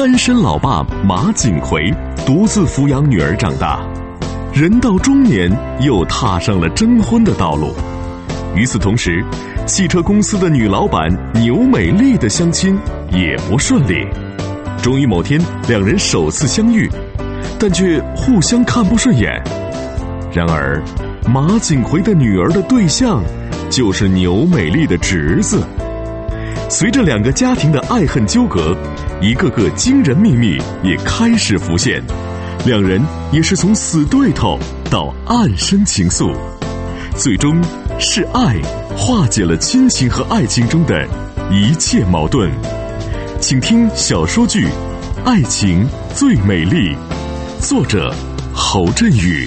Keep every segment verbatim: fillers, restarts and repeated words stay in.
单身老爸马景奎独自抚养女儿长大，人到中年又踏上了征婚的道路。与此同时，汽车公司的女老板牛美丽的相亲也不顺利。终于某天，两人首次相遇，但却互相看不顺眼。然而，马景奎的女儿的对象就是牛美丽的侄子。随着两个家庭的爱恨纠葛，一个个惊人秘密也开始浮现，两人也是从死对头到暗生情愫，最终是爱化解了亲情和爱情中的一切矛盾。请听小说剧《爱情最美丽》，作者侯振宇。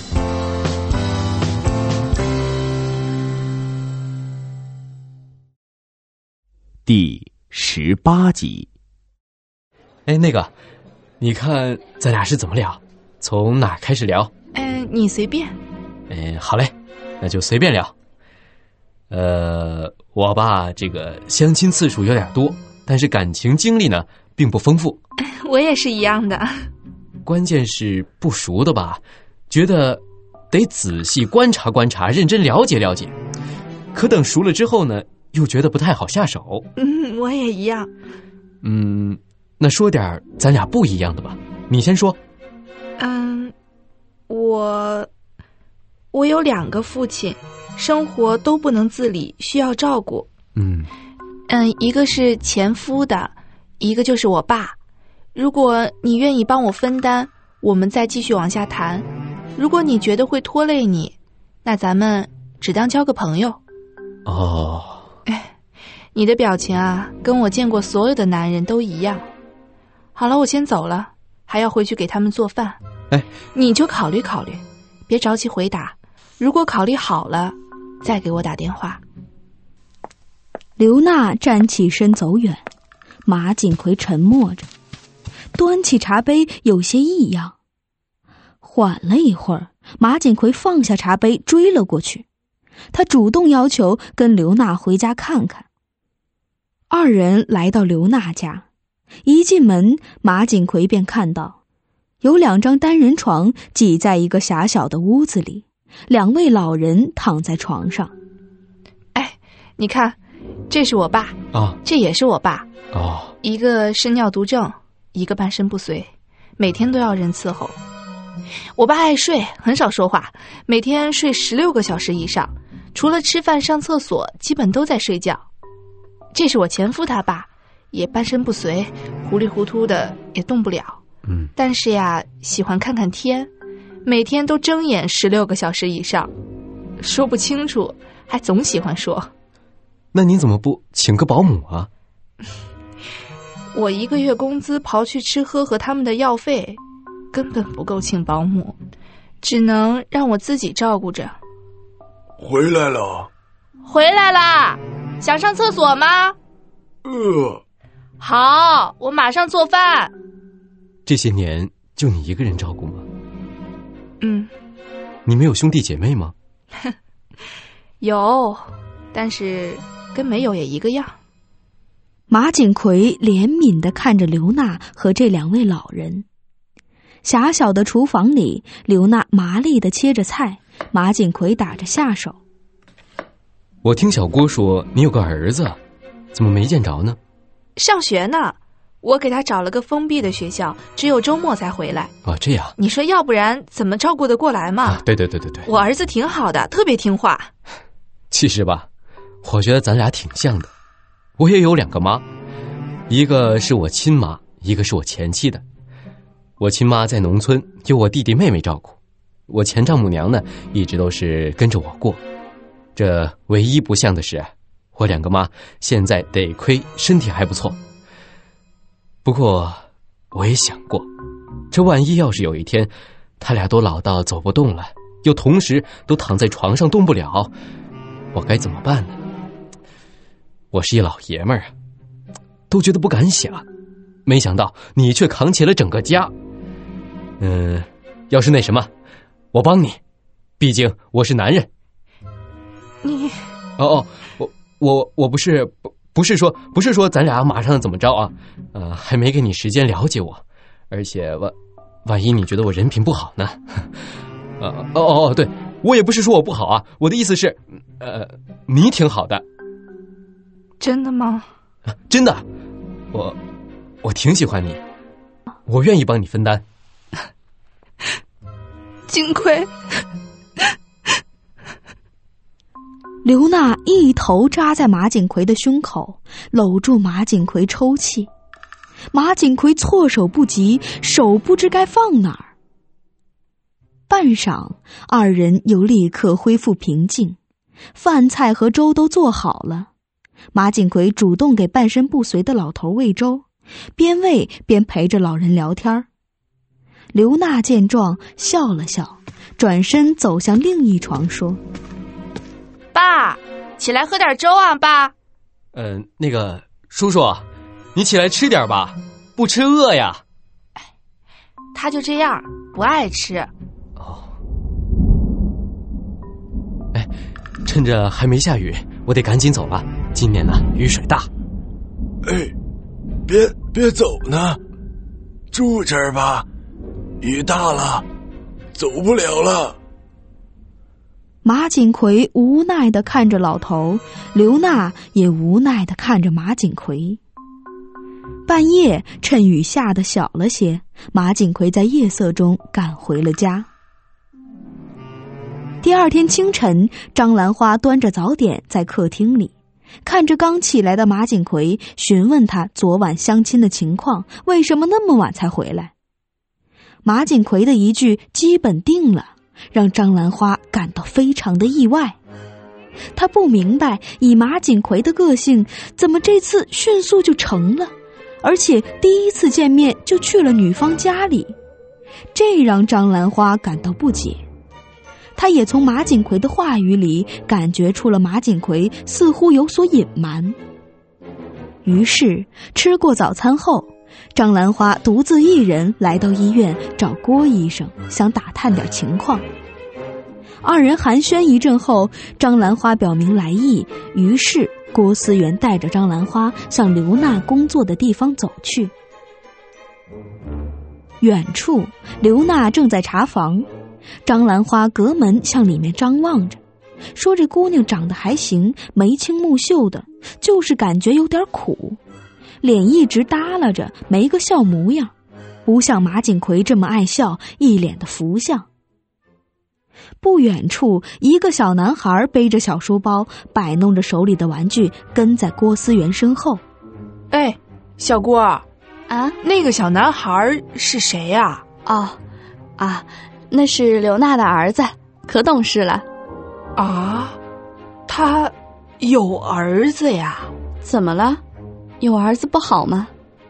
第十八集。 哎，那个，你看咱俩是怎么聊？从哪开始聊？ 哎，你随便。 哎，好嘞，那就随便聊。呃，我吧，这个相亲次数有点多，但是感情经历呢，并不丰富。 我也是一样的。 关键是不熟的吧，觉得得仔细观察观察，认真了解了解。可等熟了之后呢，又觉得不太好下手。 嗯，我也一样。 嗯，那说点咱俩不一样的吧。你先说。 嗯，我我有两个父亲，生活都不能自理，需要照顾。 嗯嗯，一个是前夫的，一个就是我爸。如果你愿意帮我分担，我们再继续往下谈；如果你觉得会拖累你，那咱们只当交个朋友。 哦。 哎，你的表情啊，跟我见过所有的男人都一样。好了，我先走了，还要回去给他们做饭。 哎， 你就考虑考虑，别着急回答。如果考虑好了，再给我打电话。 刘娜站起身走远，马景奎沉默着，端起茶杯有些异样。缓了一会儿，马景奎放下茶杯追了过去，他主动要求跟刘娜回家看看。二人来到刘娜家，一进门，马景奎便看到有两张单人床挤在一个狭小的屋子里，两位老人躺在床上。 哎，你看，这是我爸啊， 这也是我爸哦， 一个是尿毒症，一个半身不遂，每天都要人伺候。我爸爱睡，很少说话，每天睡十六个小时以上，除了吃饭上厕所基本都在睡觉。这是我前夫他爸，也半身不遂，糊里糊涂的也动不了。 嗯， 但是呀，喜欢看看天，每天都睁眼十六个小时以上，说不清楚，还总喜欢说。 那你怎么不请个保姆啊？ 我一个月工资刨去吃喝和他们的药费，根本不够请保姆，只能让我自己照顾着。 回来了。 回来啦！想上厕所吗？ 呃， 好，我马上做饭。 这些年就你一个人照顾吗？ 嗯。 你没有兄弟姐妹吗？ 有，但是跟没有也一个样。 马景奎怜悯地看着刘娜和这两位老人。狭小的厨房里，刘娜麻利地切着菜，马景奎打着下手。 我听小郭说你有个儿子，怎么没见着呢？ 上学呢，我给他找了个封闭的学校，只有周末才回来。 哦，这样。 你说要不然怎么照顾得过来嘛？ 啊，对对对对对， 我儿子挺好的，特别听话。 其实吧，我觉得咱俩挺像的。我也有两个妈，一个是我亲妈，一个是我前妻的。我亲妈在农村，有我弟弟妹妹照顾。我前丈母娘呢，一直都是跟着我过。这唯一不像的是，我两个妈现在得亏身体还不错。不过我也想过，这万一要是有一天他俩都老到走不动了，又同时都躺在床上动不了，我该怎么办呢？我是一老爷们儿啊，都觉得不敢想，没想到你却扛起了整个家。嗯，要是那什么，我帮你，毕竟我是男人。 你哦哦，我我我不是不不是说不是说咱俩马上怎么着啊？呃，还没给你时间了解我，而且万万一你觉得我人品不好呢？呃，哦哦哦，对，我也不是说我不好啊，我的意思是，呃，你挺好的。 真的吗？ 真的，我我挺喜欢你，我愿意帮你分担。 金奎， 刘娜一头扎在马景奎的胸口，搂住马景奎抽泣。马景奎措手不及，手不知该放哪儿。半晌，二人又立刻恢复平静，饭菜和粥都做好了。马景奎主动给半身不遂的老头喂粥，边喂边陪着老人聊天。刘娜见状笑了笑，转身走向另一床说： 爸，起来喝点粥啊，爸。 嗯、呃，那个叔叔，你起来吃点吧，不吃饿呀。 他就这样，不爱吃。 哦。哎，趁着还没下雨，我得赶紧走了。今年呢，雨水大。 哎，别别走呢，住这儿吧，雨大了，走不了了。 马景奎无奈地看着老头，刘娜也无奈地看着马景奎。半夜趁雨下得小了些，马景奎在夜色中赶回了家。第二天清晨，张兰花端着早点在客厅里，看着刚起来的马景奎，询问他昨晚相亲的情况，为什么那么晚才回来。马景奎的一句基本定了，让张兰花感到非常的意外。她不明白，以马景奎的个性，怎么这次迅速就成了，而且第一次见面就去了女方家里，这让张兰花感到不解。她也从马景奎的话语里感觉出了马景奎似乎有所隐瞒。于是吃过早餐后，张兰花独自一人来到医院找郭医生，想打探点情况。二人寒暄一阵后，张兰花表明来意，于是郭思源带着张兰花向刘娜工作的地方走去。远处，刘娜正在查房，张兰花隔门向里面张望着，说这姑娘长得还行，眉清目秀的，就是感觉有点苦，脸一直耷拉着，没个笑模样，不像马景奎这么爱笑，一脸的福相。不远处，一个小男孩背着小书包，摆弄着手里的玩具，跟在郭思源身后。 哎，小郭啊， 那个小男孩是谁呀？ 哦，啊，那是刘娜的儿子，可懂事了。 啊，他有儿子呀？ 怎么了？有儿子不好吗？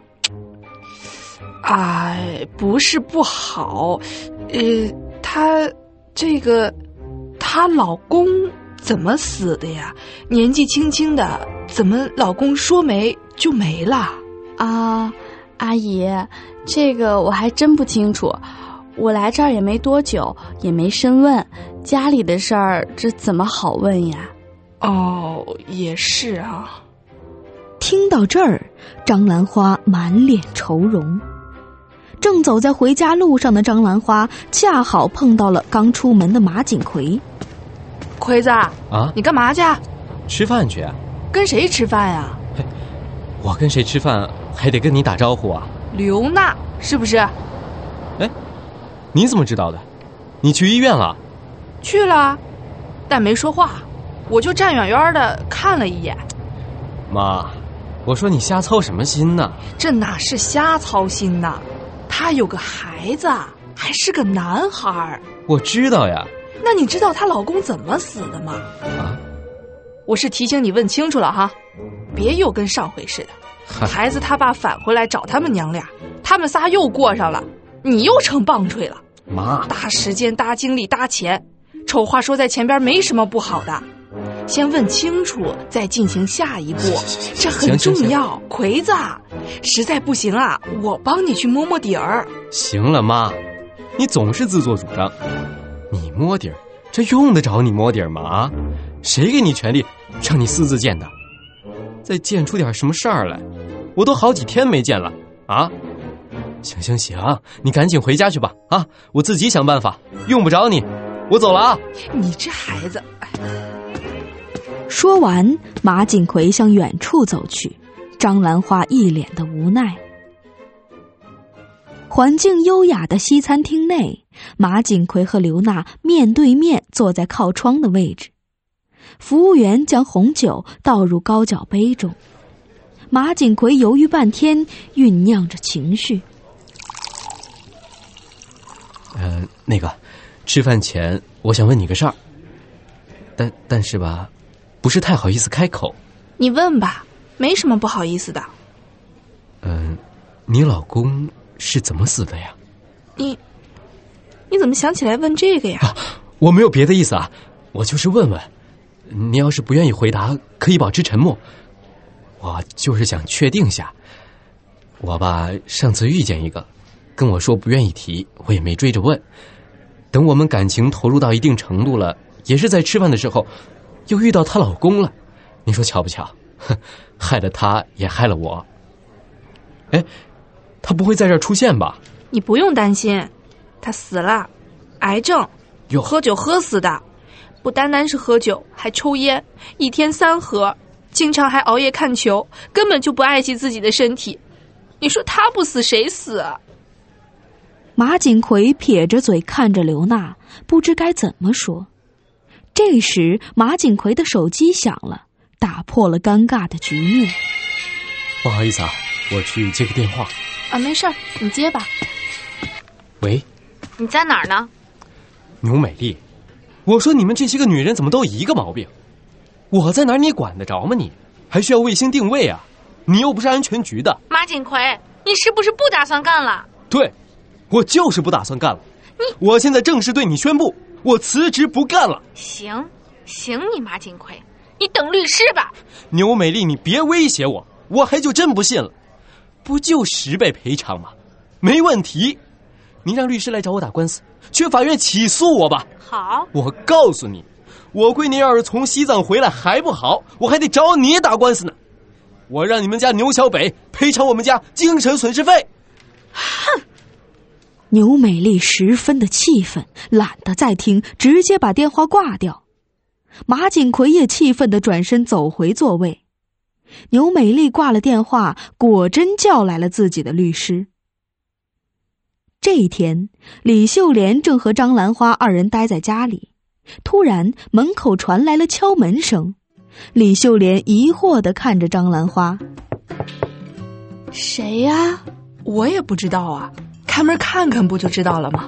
哎，不是不好，呃，他这个，她老公怎么死的呀？年纪轻轻的，怎么老公说没就没了？ 啊，阿姨，这个我还真不清楚。我来这儿也没多久，也没深问，家里的事儿，这怎么好问呀？ 哦，也是啊。 听到这儿，张兰花满脸愁容。正走在回家路上的张兰花，恰好碰到了刚出门的马景奎。 奎子啊，你干嘛去？ 吃饭去啊。 跟谁吃饭呀？ 嘿，我跟谁吃饭还得跟你打招呼啊。 刘娜是不是？ 哎，你怎么知道的？你去医院了？ 去了，但没说话，我就站远远的看了一眼。 妈，我说你瞎操什么心呢？ 这哪是瞎操心呢？他有个孩子，还是个男孩。 我知道呀。 那你知道她老公怎么死的吗？ 啊， 我是提醒你问清楚了哈，别又跟上回似的。孩子他爸返回来找他们娘俩，他们仨又过上了，你又成棒槌了。 妈， 搭时间搭精力搭钱，丑话说在前边没什么不好的，先问清楚再进行下一步，这很重要。奎子，实在不行啊，我帮你去摸摸底儿。 行了妈，你总是自作主张。你摸底儿，这用得着你摸底儿吗？啊，谁给你权利让你私自见的？ 再见出点什么事儿来，我都好几天没见了啊！行行行，你赶紧回家去吧啊！我自己想办法，用不着你，我走了啊！ 你这孩子，哎。 说完，马锦葵向远处走去，张兰花一脸的无奈。环境优雅的西餐厅内，马锦葵和刘娜面对面坐在靠窗的位置。服务员将红酒倒入高脚杯中，马锦葵犹豫半天，酝酿着情绪。 呃，那个，吃饭前我想问你个事儿，但但是吧，不是太好意思开口。 你问吧，没什么不好意思的。 嗯、呃，你老公是怎么死的呀？ 你，你怎么想起来问这个呀？ 啊，我没有别的意思啊，我就是问问。你要是不愿意回答，可以保持沉默。我就是想确定下。我吧，上次遇见一个，跟我说不愿意提，我也没追着问。等我们感情投入到一定程度了，也是在吃饭的时候，又遇到她老公了。你说巧不巧？哼，害了她，也害了我。哎，他不会在这儿出现吧？ 你不用担心，他死了，癌症，喝酒喝死的。不单单是喝酒，还抽烟，一天三盒，经常还熬夜看球，根本就不爱惜自己的身体。你说他不死谁死啊？ 马锦葵撇着嘴看着刘娜，不知该怎么说。这时马锦葵的手机响了，打破了尴尬的局面。 不好意思啊，我去接个电话。 啊，没事儿，你接吧。 喂， 你在哪儿呢？ 牛美丽，我说你们这些个女人怎么都一个毛病？我在哪儿你管得着吗你？还需要卫星定位啊？你又不是安全局的。 马锦葵，你是不是不打算干了？ 对，我就是不打算干了。 你， 我现在正式对你宣布，我辞职不干了。 行，行你马锦葵，你等律师吧。 牛美丽，你别威胁我，我还就真不信了。不就十倍赔偿吗？没问题。你让律师来找我打官司，去法院起诉我吧。 好， 我告诉你，我闺女要是从西藏回来还不好，我还得找你打官司呢。我让你们家牛小北赔偿我们家精神损失费。 哼！ 牛美丽十分的气愤，懒得再听，直接把电话挂掉。马锦葵也气愤地转身走回座位。牛美丽挂了电话，果真叫来了自己的律师。这一天，李秀莲正和张兰花二人待在家里，突然门口传来了敲门声。李秀莲疑惑地看着张兰花：“ 谁呀？ 我也不知道啊，开门看看不就知道了吗？”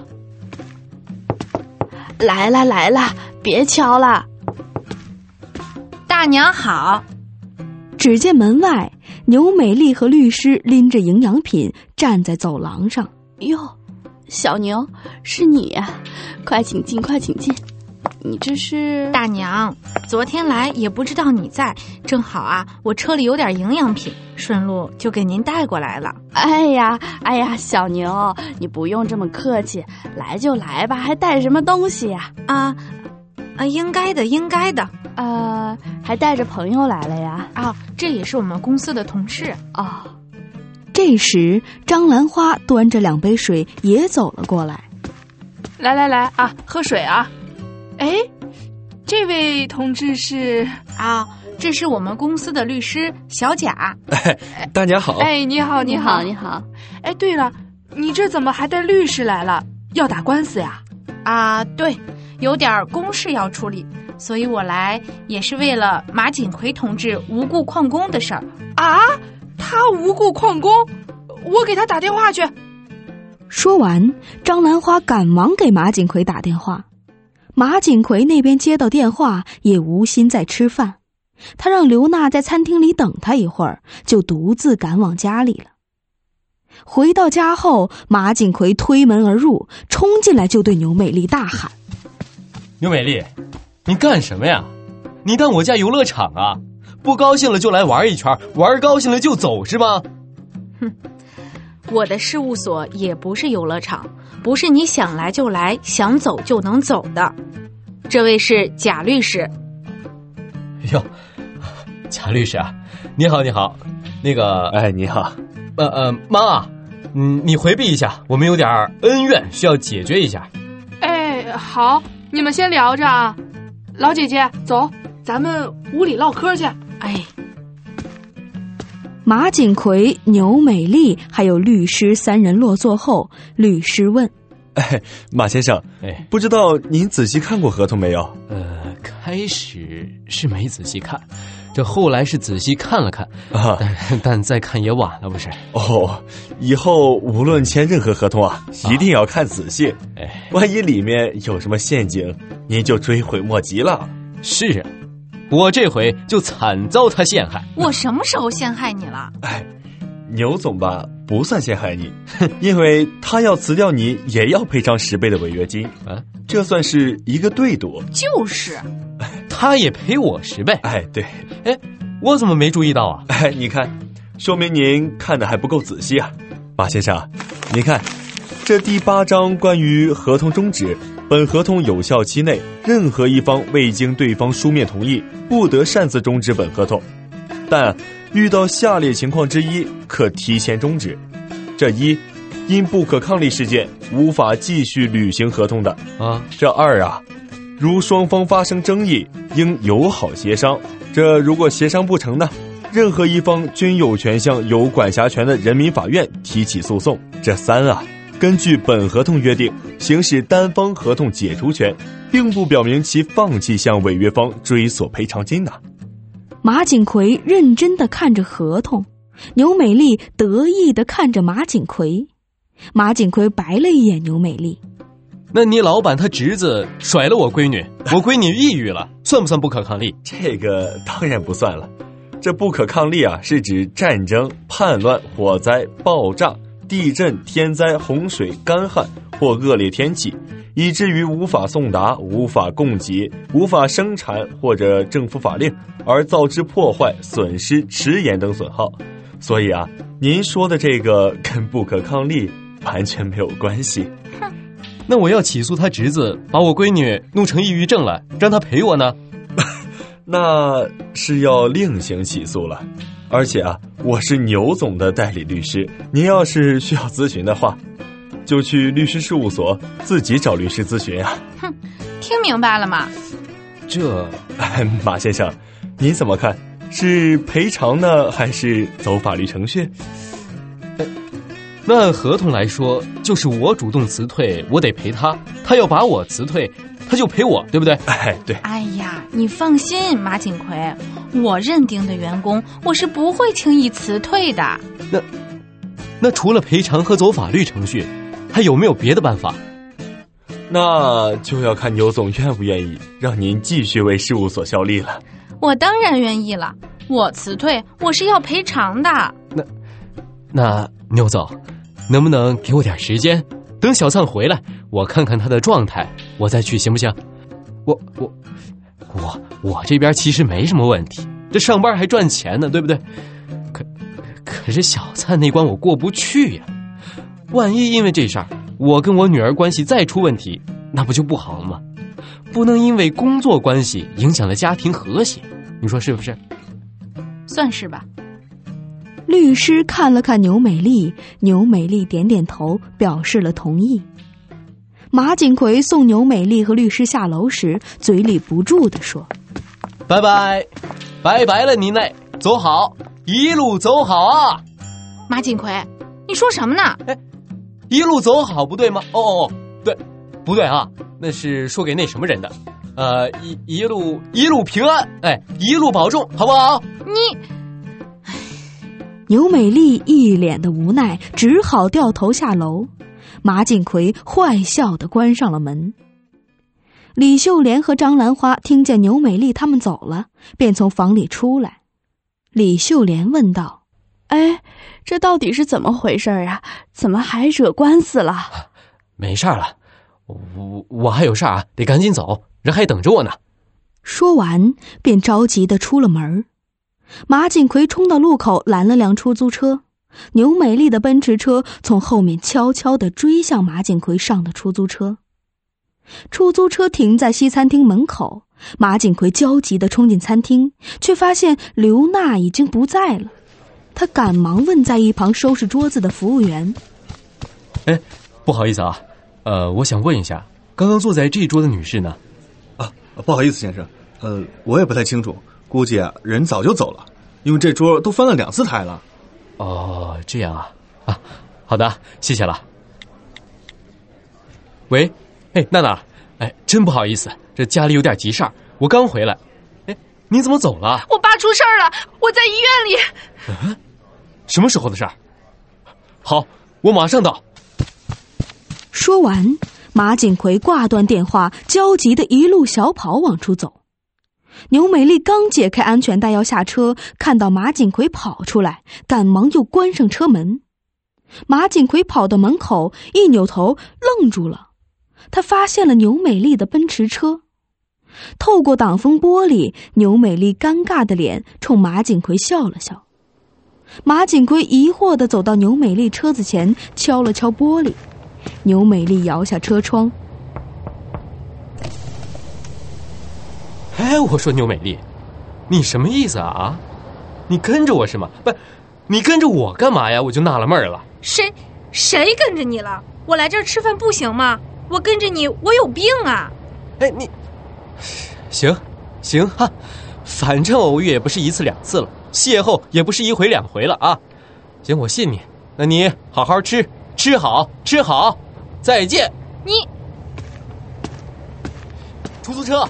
来了来了，别敲了。 大娘好。 只见门外，牛美丽和律师拎着营养品站在走廊上。 哟，小牛，是你呀！快请进，快请进。你这是？ 大娘，昨天来也不知道你在，正好啊，我车里有点营养品，顺路就给您带过来了。 哎呀，哎呀，小牛，你不用这么客气，来就来吧，还带什么东西呀？ 啊，啊，应该的，应该的。 呃，还带着朋友来了呀？ 啊，这也是我们公司的同事。 哦。 这时，张兰花端着两杯水也走了过来。 来来来啊，喝水啊！哎，这位同志是啊，这是我们公司的律师小贾。 哎，大家好。 哎，你好， 你好， 你好。 哎，对了，你这怎么还带律师来了？要打官司呀？ 啊，对，有点公事要处理，所以我来也是为了马锦葵同志无故旷工的事儿。 啊？他无故旷工？我给他打电话去。 说完，张兰花赶忙给马锦葵打电话。马锦葵那边接到电话，也无心在吃饭，他让刘娜在餐厅里等他一会儿，就独自赶往家里了。回到家后，马锦葵推门而入，冲进来就对牛美丽大喊：“ 牛美丽，你干什么呀？你当我家游乐场啊？不高兴了就来玩一圈，玩高兴了就走是吗？” 哼，我的事务所也不是游乐场，不是你想来就来，想走就能走的。这位是贾律师。 哟，贾律师啊， 你好，你好，那个， 哎，你好， 呃呃，妈，嗯，你回避一下，我们有点恩怨需要解决一下。 哎，好，你们先聊着啊。老姐姐，走，咱们屋里唠嗑去。 哎， 马锦葵、牛美丽还有律师三人落座后，律师问： 哎，马先生， 哎， 不知道您仔细看过合同没有？ 呃，开始是没仔细看，这后来是仔细看了看啊， 但但再看也晚了，不是？ 哦，以后无论签任何合同啊，一定要看仔细， 哎， 万一里面有什么陷阱，您就追悔莫及了。 是啊，我这回就惨遭他陷害。 我什么时候陷害你了？ 哎，牛总吧不算陷害你，因为他要辞掉你，也要赔偿十倍的违约金啊，这算是一个对赌。 就是， 他也赔我十倍。 哎，对， 哎，我怎么没注意到啊？ 哎，你看，说明您看的还不够仔细啊，马先生，您看，这第八章关于合同终止。本合同有效期内，任何一方未经对方书面同意，不得擅自终止本合同。但遇到下列情况之一，可提前终止：这一，因不可抗力事件无法继续履行合同的啊； 这二啊，如双方发生争议，应友好协商。这如果协商不成呢，任何一方均有权向有管辖权的人民法院提起诉讼。这三啊。根据本合同约定行使单方合同解除权，并不表明其放弃向违约方追索赔偿金呐、啊。 马锦葵认真地看着合同，牛美丽得意地看着马锦葵。马锦葵白了一眼牛美丽： 那你老板他侄子甩了我闺女，我闺女抑郁了，算不算不可抗力？ 这个当然不算了。这不可抗力啊，是指战争、叛乱、火灾、爆炸、地震、天灾、洪水、干旱或恶劣天气，以至于无法送达、无法供给、无法生产或者政府法令而造致破坏、损失、迟延等损耗。所以啊，您说的这个跟不可抗力完全没有关系。 哼， 那我要起诉他侄子，把我闺女弄成抑郁症了，让他赔我呢？ 那是要另行起诉了。而且啊，我是牛总的代理律师，您要是需要咨询的话，就去律师事务所自己找律师咨询啊。 哼，听明白了吗？ 这， 马先生，您怎么看？是赔偿呢，还是走法律程序？ 那按合同来说，就是我主动辞退，我得赔他；他要把我辞退，他就赔我，对不对？ 哎，对。 哎呀，你放心，马锦葵，我认定的员工，我是不会轻易辞退的。 那，那除了赔偿和走法律程序，还有没有别的办法？ 那就要看牛总愿不愿意让您继续为事务所效力了。 我当然愿意了，我辞退，我是要赔偿的。 那，那牛总，能不能给我点时间？等小灿回来，我看看他的状态，我再去，行不行？我我我我这边其实没什么问题，这上班还赚钱呢，对不对？可可是小灿那关我过不去呀，万一因为这事儿，我跟我女儿关系再出问题，那不就不好了吗？不能因为工作关系影响了家庭和谐，你说是不是？ 算是吧。 律师看了看牛美丽，牛美丽点点头，表示了同意。马锦葵送牛美丽和律师下楼时，嘴里不住地说： 拜拜，拜拜了您嘞，走好，一路走好啊。 马锦葵，你说什么呢？ 哎，一路走好不对吗？哦哦哦，对，不对啊，那是说给那什么人的，呃，一一路一路平安，哎，一路保重，好不好？ 你， 牛美丽一脸的无奈，只好掉头下楼。马锦葵坏笑地关上了门。李秀莲和张兰花听见牛美丽他们走了，便从房里出来。李秀莲问道： 哎，这到底是怎么回事啊？怎么还惹官司了？ 没事了，我我还有事啊，得赶紧走，人还等着我呢。 说完便着急地出了门。马锦葵冲到路口拦了辆出租车，牛美丽的奔驰车从后面悄悄地追向马锦葵上的出租车。 出租车停在西餐厅门口，马锦奎焦急地冲进餐厅，却发现刘娜已经不在了。他赶忙问在一旁收拾桌子的服务员： 哎，不好意思啊，呃，我想问一下，刚刚坐在这一桌的女士呢？ 啊，不好意思先生，呃，我也不太清楚，估计啊人早就走了，因为这桌都翻了两次台了。 哦，这样啊，啊，好的，谢谢了。喂，哎，娜娜，哎，真不好意思，这家里有点急事儿，我刚回来。哎，你怎么走了？ 我爸出事儿了，我在医院里。 嗯，什么时候的事儿？好，我马上到。 说完，马锦奎挂断电话，焦急地一路小跑往出走。牛美丽刚解开安全带要下车，看到马锦奎跑出来，赶忙又关上车门。马锦奎跑到门口，一扭头愣住了，他发现了牛美丽的奔驰车。透过挡风玻璃，牛美丽尴尬的脸冲马锦奎笑了笑。马锦奎疑惑地走到牛美丽车子前，敲了敲玻璃。牛美丽摇下车窗。 哎，我说牛美丽，你什么意思啊？啊，你跟着我是吗？不，你跟着我干嘛呀？我就纳了闷儿了。 谁谁跟着你了？我来这儿吃饭不行吗？我跟着你，我有病啊！ 哎，你行行哈，反正偶遇也不是一次两次了，邂逅也不是一回两回了啊。行，我信你。那你好好吃，吃好吃好，再见。 你出租车。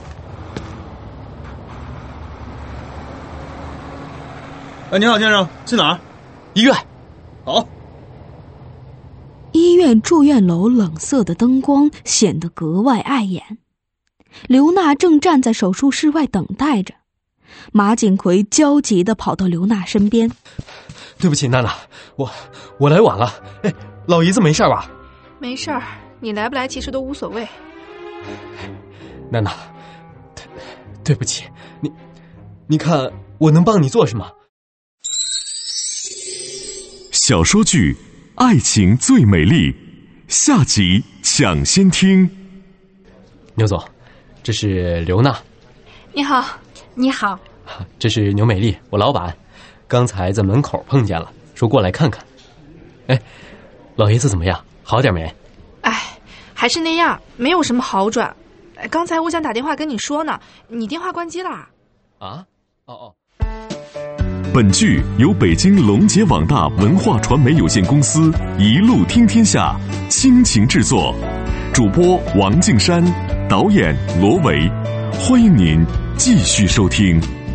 哎，你好先生，去哪儿？ 医院。 好。 医院住院楼冷色的灯光显得格外碍眼。刘娜正站在手术室外等待着，马锦奎焦急地跑到刘娜身边。 对不起，娜娜，我我来晚了。哎，老爷子没事吧？ 没事儿，你来不来其实都无所谓。 娜娜，对对不起，你你看我能帮你做什么？ 小说剧《爱情最美丽》下集抢先听。 牛总，这是刘娜。 你好。 你好。 这是牛美丽，我老板，刚才在门口碰见了，说过来看看。哎，老爷子怎么样？好点没？ 哎，还是那样，没有什么好转。刚才我想打电话跟你说呢，你电话关机了。 啊？哦哦。 本剧由北京龙杰网大文化传媒有限公司一路听天下倾情制作，主播王敬山，导演罗维，欢迎您继续收听。